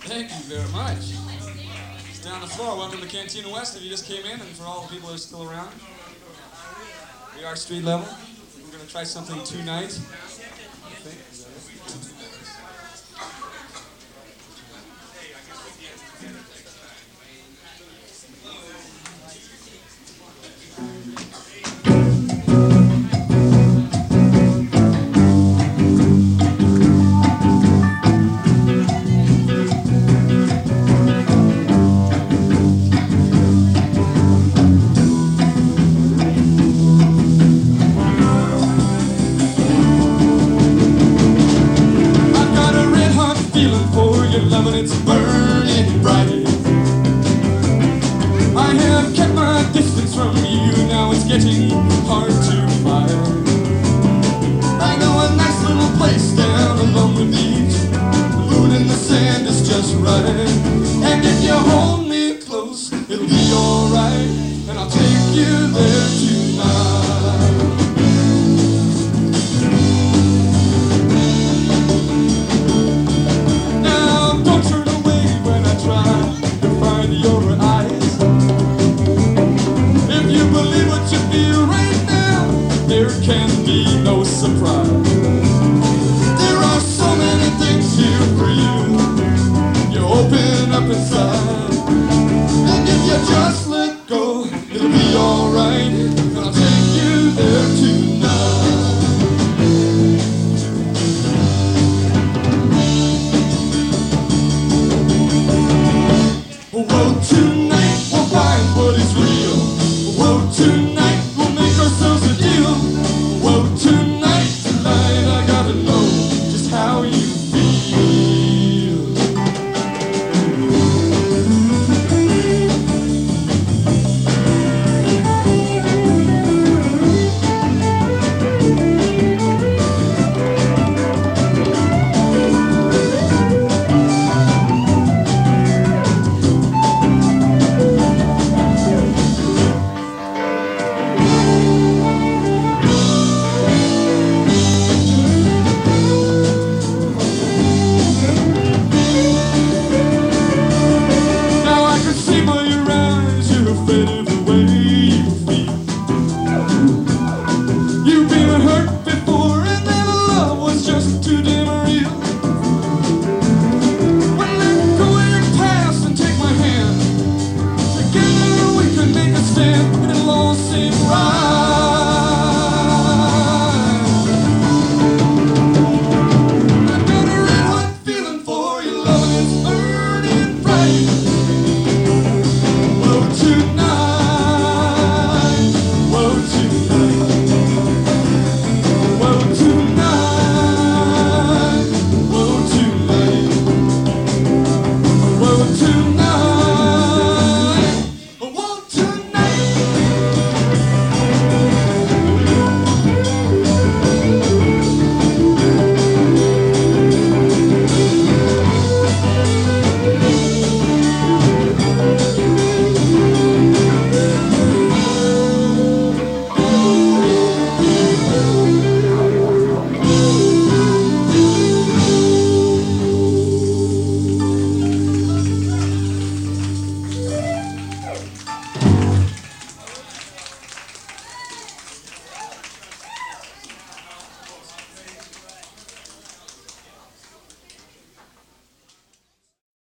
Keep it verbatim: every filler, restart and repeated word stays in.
Thank you very much. It's down the floor. Welcome to Cantina West if you just came in, and for all the people that are still around. We are street level. We're going to try something tonight. I think. Is that it? Loving it's burning bright. I have kept my distance from you, now it's getting hard to find. I know a nice little place down along the beach. The moon in the sand is just right. And if you hold me close, it'll be alright. And I'll take you there tonight. There can be no surprise.